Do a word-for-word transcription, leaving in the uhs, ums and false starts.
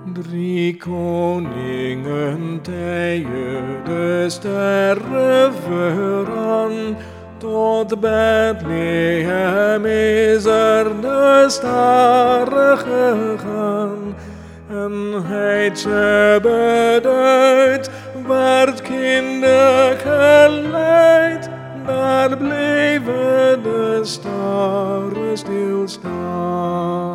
Drie koningen tijen de sterren vooraan, tot Bethlehem is er de starre gegaan. En heidje beduidt, werd kinder geleid, daar bleven de starren stilstaan.